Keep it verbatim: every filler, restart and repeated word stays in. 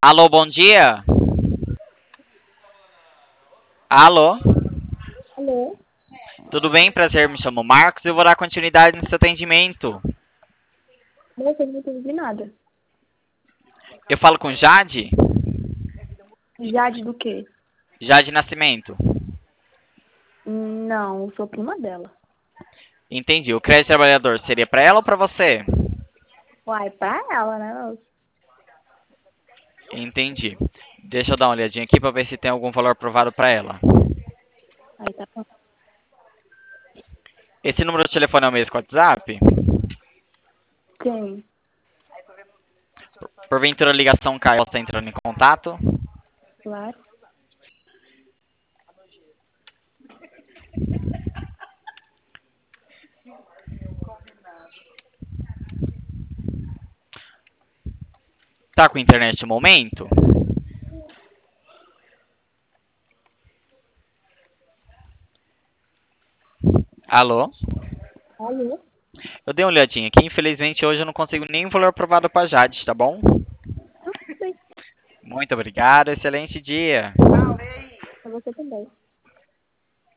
Alô, bom dia. Alô, Alô? tudo bem? Prazer, me chamo Marcos e eu vou dar continuidade no seu atendimento. Moça, eu não entendi nada. Eu falo com Jade? Jade do quê? Jade Nascimento. Hum, Não, eu sou prima dela. Entendi. O crédito trabalhador seria para ela ou para você? Uai, pra ela, né? moça? Entendi. Deixa eu dar uma olhadinha aqui para ver se tem algum valor aprovado para ela. Aí tá bom. Esse número de telefone é o mesmo que o WhatsApp? Sim, Porventura a ligação caiu, ela está entrando em contato? claro. Tá com internet no momento? Alô? Alô? Eu dei uma olhadinha aqui, infelizmente hoje eu não consigo nenhum valor aprovado para Jade, tá bom? Sim. Muito obrigado, excelente dia.